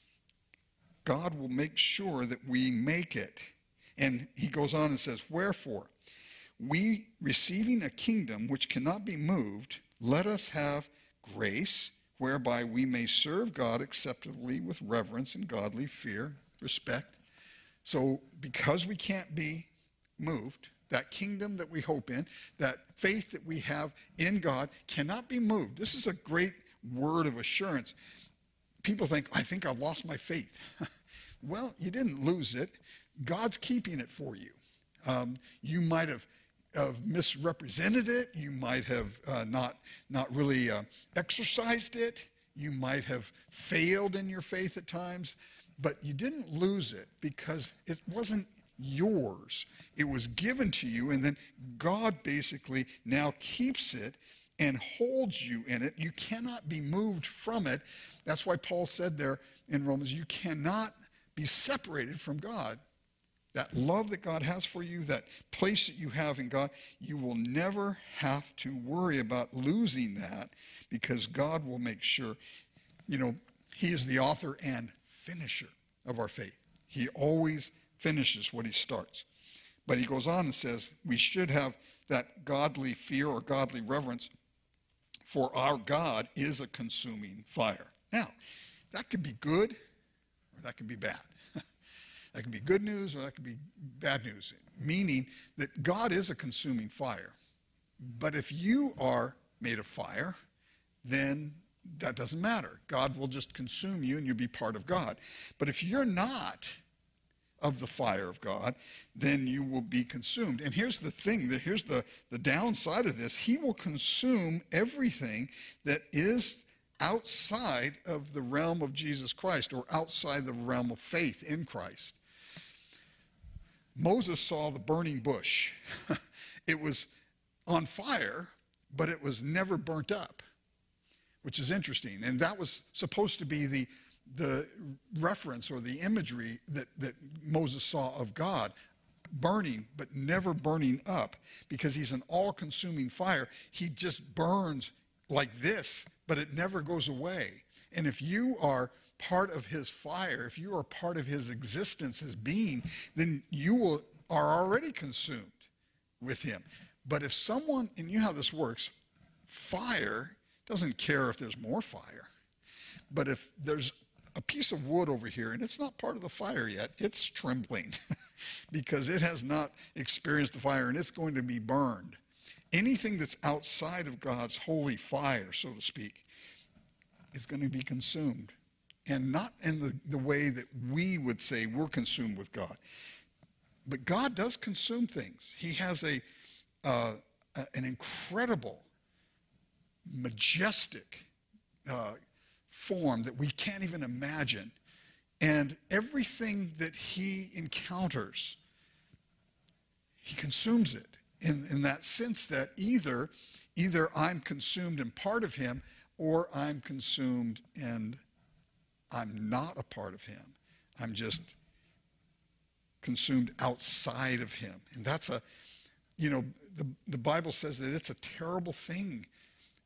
God will make sure that we make it. And he goes on and says, wherefore, we receiving a kingdom which cannot be moved, let us have grace whereby we may serve God acceptably with reverence and godly fear, respect. So because we can't be moved, that kingdom that we hope in, that faith that we have in God cannot be moved. This is a great word of assurance. People think, I think I've lost my faith. Well, you didn't lose it. God's keeping it for you. You might have misrepresented it. You might have not really exercised it. You might have failed in your faith at times, but you didn't lose it, because it wasn't yours. It was given to you, and then God basically now keeps it and holds you in it. You cannot be moved from it. That's why Paul said there in Romans, you cannot be separated from God. That love that God has for you, that place that you have in God, you will never have to worry about losing that, because God will make sure, he is the author and finisher of our faith. He always finishes what he starts. But he goes on and says we should have that godly fear or godly reverence, for our God is a consuming fire. Now, that could be good or that could be bad. That can be good news or that can be bad news, meaning that God is a consuming fire. But if you are made of fire, then that doesn't matter. God will just consume you and you'll be part of God. But if you're not of the fire of God, then you will be consumed. And here's the thing, here's the downside of this. He will consume everything that is outside of the realm of Jesus Christ, or outside the realm of faith in Christ. Moses saw the burning bush. It was on fire, but it was never burnt up, which is interesting. And that was supposed to be the reference or the imagery that Moses saw of God, burning but never burning up, because he's an all-consuming fire. He just burns like this, but it never goes away. And if you are part of his fire, if you are part of his existence, his being, then you are already consumed with him. But if someone, and you know how this works, fire doesn't care if there's more fire. But if there's a piece of wood over here and it's not part of the fire yet, it's trembling because it has not experienced the fire and it's going to be burned. Anything that's outside of God's holy fire, so to speak, is going to be consumed. And not in the way that we would say we're consumed with God. But God does consume things. He has an incredible, majestic form that we can't even imagine. And everything that he encounters, he consumes it in that sense that either I'm consumed and part of him, or I'm consumed and I'm not a part of him. I'm just consumed outside of him. And that's the Bible says that it's a terrible thing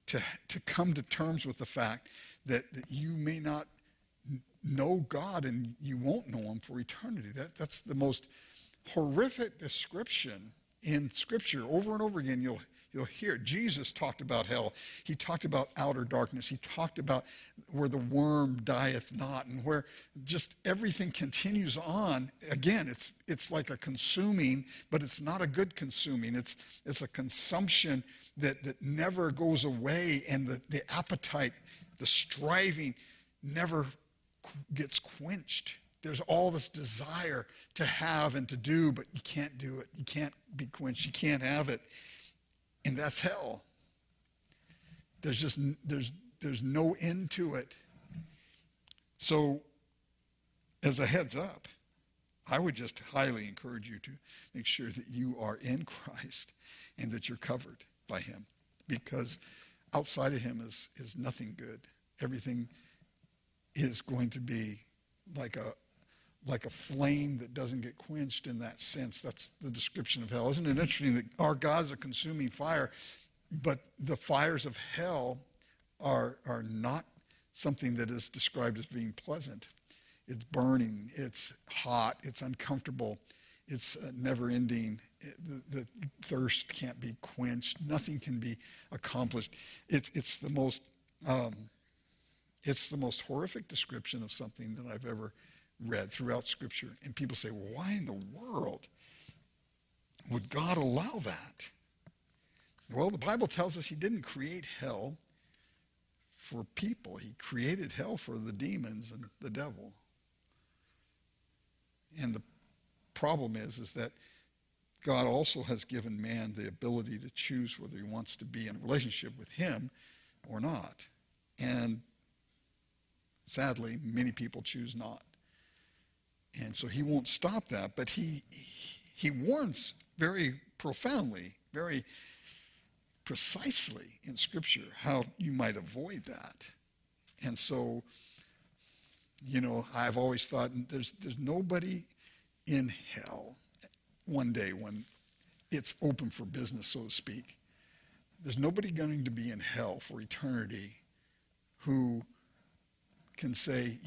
to come to terms with the fact that you may not know God and you won't know him for eternity. That's the most horrific description in Scripture. Over and over again, you'll hear it. Jesus talked about hell. He talked about outer darkness. He talked about where the worm dieth not, and where just everything continues on. Again, it's like a consuming, but it's not a good consuming. It's a consumption that never goes away, and the appetite, the striving never gets quenched. There's all this desire to have and to do, but you can't do it. You can't be quenched. You can't have it. And that's hell. There's no end to it. So, as a heads up, I would just highly encourage you to make sure that you are in Christ and that you're covered by him. Because outside of him is nothing good. Everything is going to be like a flame that doesn't get quenched in that sense. That's the description of hell. Isn't it interesting that our God's a consuming fire, but the fires of hell are not something that is described as being pleasant. It's burning, it's hot, it's uncomfortable, it's never-ending. The thirst can't be quenched. Nothing can be accomplished. It's the most horrific description of something that I've ever read throughout Scripture. And people say, well, why in the world would God allow that? Well, the Bible tells us he didn't create hell for people. He created hell for the demons and the devil. And the problem is that God also has given man the ability to choose whether he wants to be in a relationship with him or not. And sadly, many people choose not. And so he won't stop that, but he warns very profoundly, very precisely in Scripture how you might avoid that. And so, I've always thought there's nobody in hell one day when it's open for business, so to speak. There's nobody going to be in hell for eternity who can say,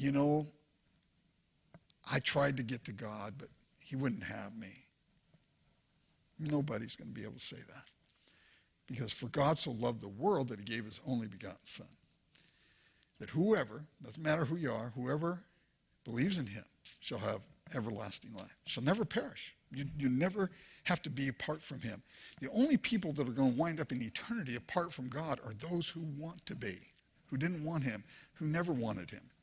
I tried to get to God, but he wouldn't have me. Nobody's going to be able to say that. Because for God so loved the world that he gave his only begotten Son, that whoever, doesn't matter who you are, whoever believes in him shall have everlasting life, shall never perish. You never have to be apart from him. The only people that are going to wind up in eternity apart from God are those who want to be, who didn't want him, who never wanted him.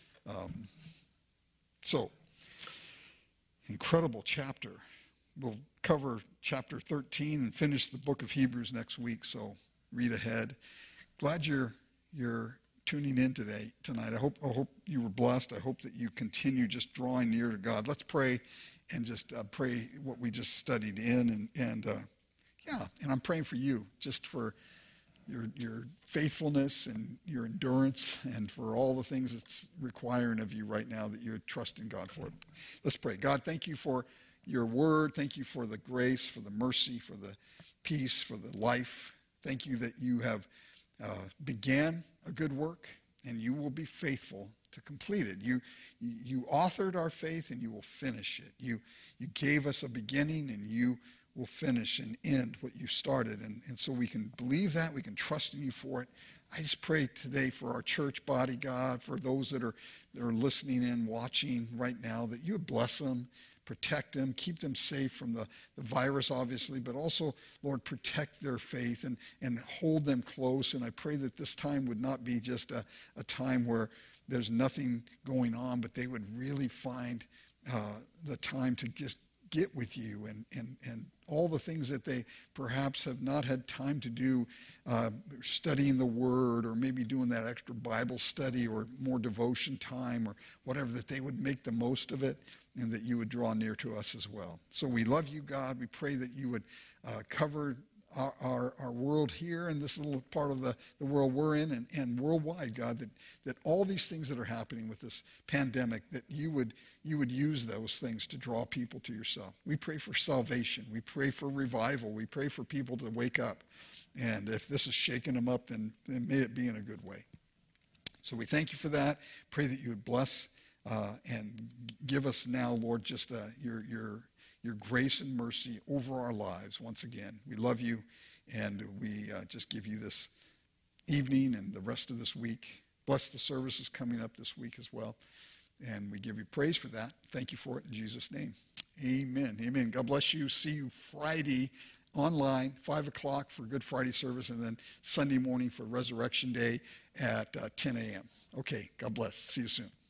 So, incredible chapter. We'll cover chapter 13 and finish the book of Hebrews next week, so read ahead. Glad you're tuning in tonight. I hope you were blessed. I hope that you continue just drawing near to God. Let's pray and just pray what we just studied in. And I'm praying for you, just for your faithfulness and your endurance, and for all the things it's requiring of you right now that you're trusting God for. Let's pray. God, thank you for your word. Thank you for the grace, for the mercy, for the peace, for the life. Thank you that you have began a good work, and you will be faithful to complete it. You authored our faith, and you will finish it. You gave us a beginning, and you will finish and end what you started. And so we can believe that. We can trust in you for it. I just pray today for our church body, God, for those that are listening in, watching right now, that you would bless them, protect them, keep them safe from the virus, obviously, but also, Lord, protect their faith and hold them close. And I pray that this time would not be just a time where there's nothing going on, but they would really find the time to just get with you and all the things that they perhaps have not had time to do, studying the Word, or maybe doing that extra Bible study or more devotion time or whatever, that they would make the most of it, and that you would draw near to us as well. So we love you, God. We pray that you would cover our world here and this little part of the world we're in and worldwide, God, that all these things that are happening with this pandemic, that you would use those things to draw people to yourself. We pray for salvation. We pray for revival. We pray for people to wake up. And if this is shaking them up, then may it be in a good way. So we thank you for that. Pray that you would bless and give us now, Lord, just your grace and mercy over our lives once again. We love you, and we just give you this evening and the rest of this week. Bless the services coming up this week as well. And we give you praise for that. Thank you for it in Jesus' name. Amen. Amen. God bless you. See you Friday online, 5 o'clock for Good Friday service, and then Sunday morning for Resurrection Day at 10 a.m. Okay, God bless. See you soon.